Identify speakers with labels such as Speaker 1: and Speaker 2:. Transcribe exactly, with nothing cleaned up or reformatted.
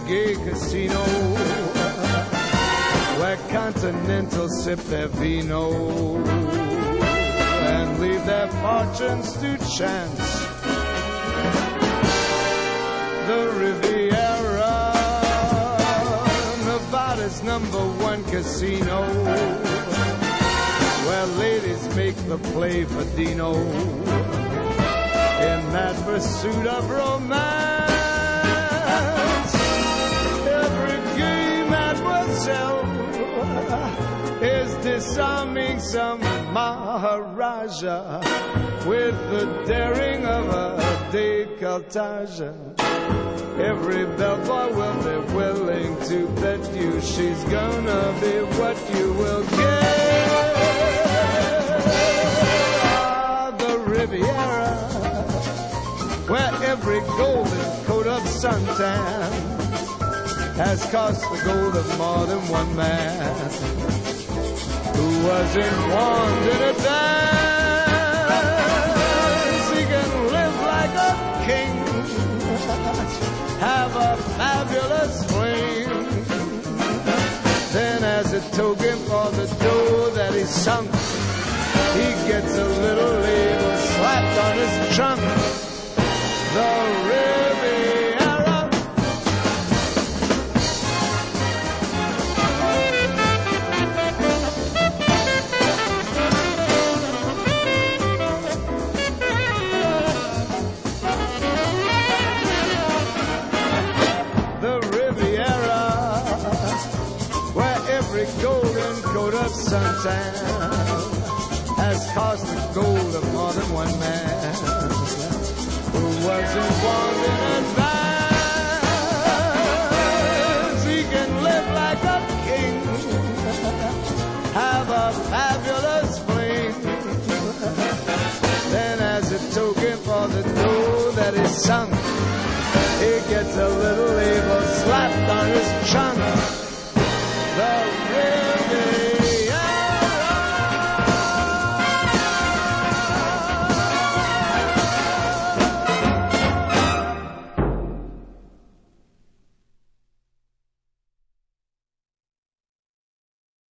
Speaker 1: gay casino where continentals sip their vino and leave their fortunes to chance. The Riviera, Nevada's number one casino, where ladies make the play for Dino in that pursuit of romance. Every gay mademoiselle is disarming some Maharaja with the daring of a décolletage. Every bellboy will be willing to bet you she's gonna be what you will get. Ah, the Riviera, where every golden coat of suntan has cost the gold of more than one man who wasn't warned in advance. He can live like a king, have a fabulous fling. Then as a token for the dough that he sunk, he gets a little label slapped on his trunk. The Riviera. The Riviera, where every golden coat of suntan has cost the gold of more than one man who wasn't born in advance. He can live like a king, have a fabulous fling. Then as a token for the dough that is sunk,